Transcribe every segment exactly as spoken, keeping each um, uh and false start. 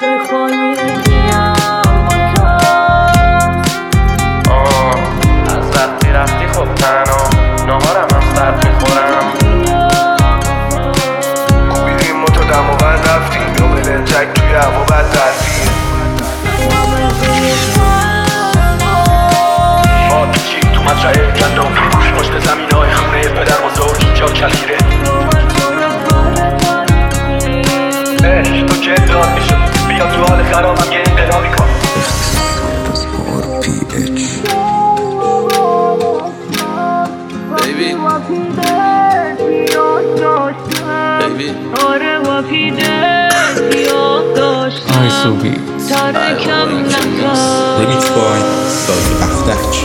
از وقتی رفتی خب تنها نهارم هم سرد میخورم. کوبیدیم و تو دم و بند رفتیم یا بلنجک توی هوا بد دردیم. ما پیچیم تو مزرعه گندم پشت زمین های خونه پدر بزرگ جا کلگیره. عشق تو که داد میشد بیا تو حال خرابم یه انقلابی کن. Baby Baby Ay Subi Remix by Sadi Afdach.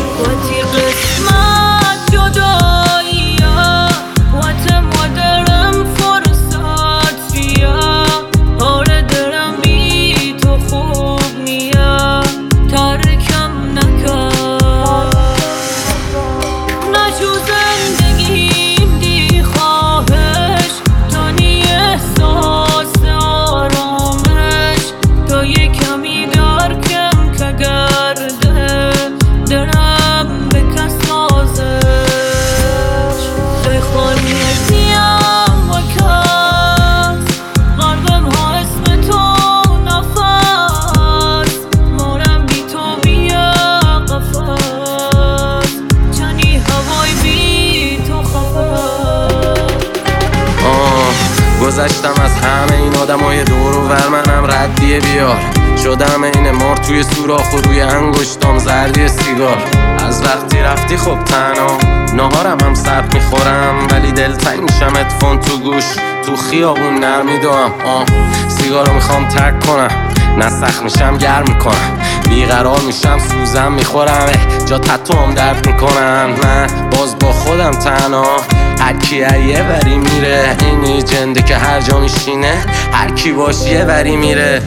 گذشتم از همه این آدمای دور و ور منم ردیه بیار. شدم این مار توی سوراخ و روی انگشتام زردی سیگار. از وقتی رفتی خب تنها نهارم هم سرد میخورم ولی دلتنگ میشم اتفون تو گوش تو خیابون نرمیدوام. آه سیگارو میخوام ترک کنم نه سخت میشم گرم میکنم بیقرار میشم سوزم میخورم جا تتوام درد میکنم. من باز با خودم تنها هر کی یه وری میره. اینی جنده که هر جا میشینه هر کی باش یه وری میره.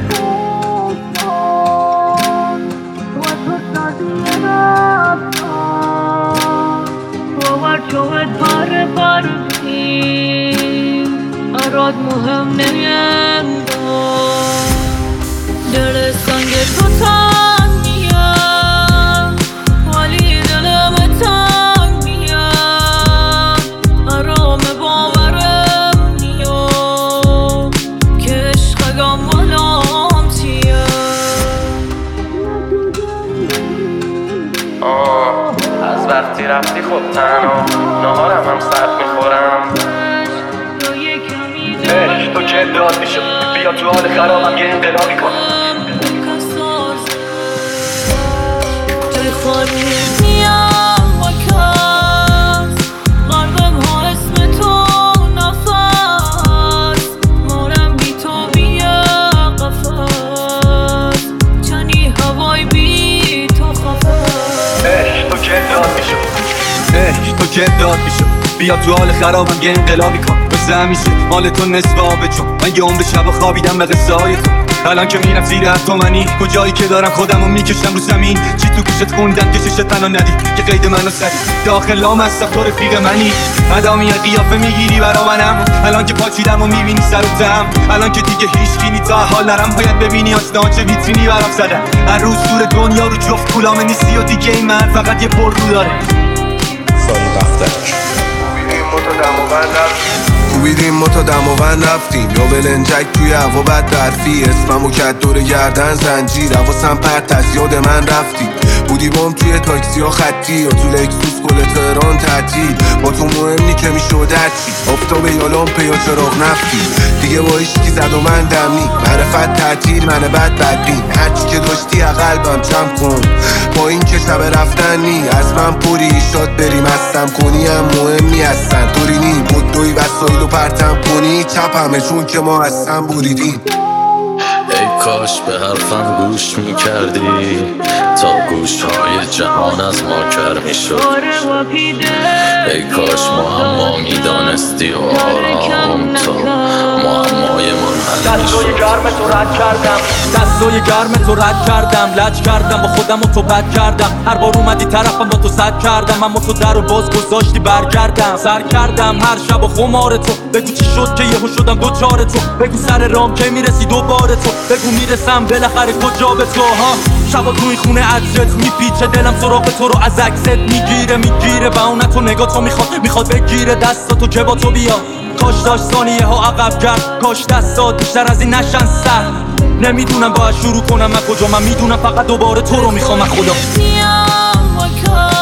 اراد مهم نیم دل سنگ تو تنگ میام ولی دلم تنگ میام. آرام باورم نیام که عشقم ملام چیم. از وقتی رفتی خب تنها نهارم هم سرد میخورم. عشق تو که داد میشد بیا تو حال خرابم یه انقلابی کن. عشق تو که داد میشد بیا تو حال خرابم یه انقلابی کن. مثل همیشه حال تو نصف آبه چون من یه عمر شب خوابیدم به قصه های تو. الان که میرم زیر حتی منی کجایی که دارم خودمو میکشم رو زمین. چی تو گوشت خوندن که ششت تنها ندی که قید منو سری داخل هم هستم تو رفیق منی. ادامی قیافه میگیری برا منم الان که پاچیدم و میبینی سر و تم. الان که دیگه هیچ کی نیست تا حال نرم باید ببینی آسنا چه ویترینی برام زدن. هر روز دور دنیا رو جفت کولامه نیستی و دیگه این من فقط یه پر رو داره. Sadi Afdach. کوبیدیم و تا دم و بند رفتیم یا بلنجک توی هوا بد درفی. اسممو کد دور گردن زنجیر حواسم پرت از یاد من رفتی. بودی بام توی تاکسی ها خطی یا تو لکسوس گل تهران تعطیل. با تو مهمی که میشد هرچی آفتاب یا لامپه یا چراغ نفتی. دیگه با عشقی زد و من دمی معرفت تعطیل من بد بدبین. هرچی که داشتی قلبم جمع کن با این که شب رفتنی از من پوری شاد بریم هستم کنی هم مهمی هستن طوری نی بدوی وسایل و پرتم کنی چپ همه چون که ما هستم بریدیم. ای کاش به حرفم گوش میکردی تا گوشهای جهان از ما کر میشد. ای کاش معما میدانستی و آرام تا معمای من حل میشد. دستای گرم تو رد کردم دستای گرم تو رد کردم لج کردم با خودم و تو بد کردم. هر بار اومدی طرفم با تو صد کردم اما تو در و باز گذاشتی برگردم. سر کردم هر شب و خمار تو بگو چی شد که یهو شدم دوچار تو. بگو سر رام که میرسی دوباره تو بگو میرسم بالاخره کجا به تو ها. شبا تو این خونه عطرت میپیچه دلم سراغ تو رو از عکست میگیره میگیره و اون تو نگاه تو میخواد میخواد بگیره دستاتو که با تو بیا. کاش داشت ثانیه ها عقب کرد کاش دستات بیشتر از این نشن سر. نمیدونم باید شروع کنم از کجا من میدونم فقط دوباره تو رو میخوام از خدا. میام با